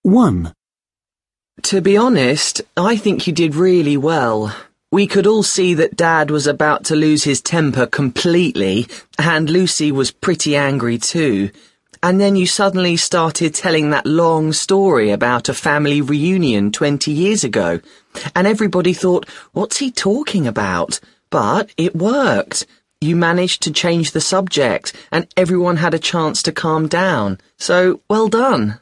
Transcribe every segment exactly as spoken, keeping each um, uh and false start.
one. To be honest, I think you did really well. We could all see that Dad was about to lose his temper completely, and Lucy was pretty angry too. And then you suddenly started telling that long story about a family reunion twenty years ago, and everybody thought, what's he talking about? But it worked. You managed to change the subject, and everyone had a chance to calm down. So, well done.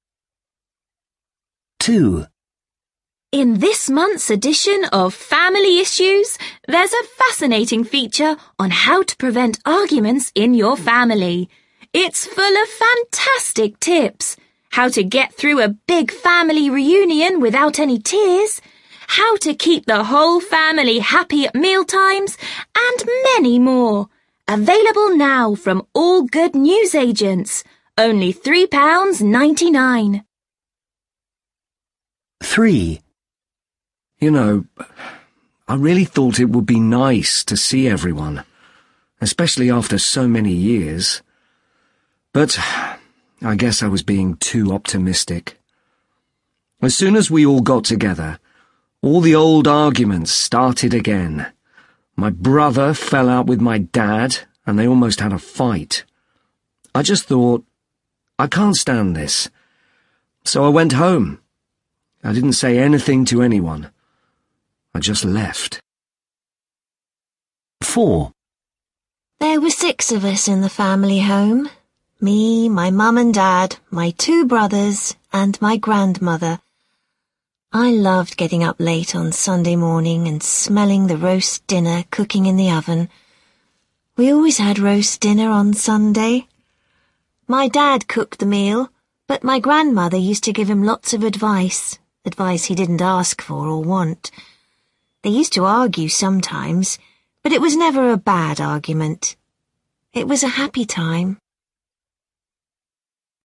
two. In this month's edition of Family Issues, there's a fascinating feature on how to prevent arguments in your family. It's full of fantastic tips. How to get through a big family reunion without any tears, how to keep the whole family happy at mealtimes, and many more. Available now from all good newsagents. Only three pounds ninety-nine. three. You know, I really thought it would be nice to see everyone, especially after so many years. But I guess I was being too optimistic. As soon as we all got together, all the old arguments started again. My brother fell out with my dad, and they almost had a fight. I just thought, I can't stand this. So I went home. I didn't say anything to anyone. I just left. four. There were six of us in the family home. Me, my mum and dad, my two brothers, and my grandmother. I loved getting up late on Sunday morning and smelling the roast dinner cooking in the oven. We always had roast dinner on Sunday. My dad cooked the meal, but my grandmother used to give him lots of advice, advice he didn't ask for or want. They used to argue sometimes, but it was never a bad argument. It was a happy time.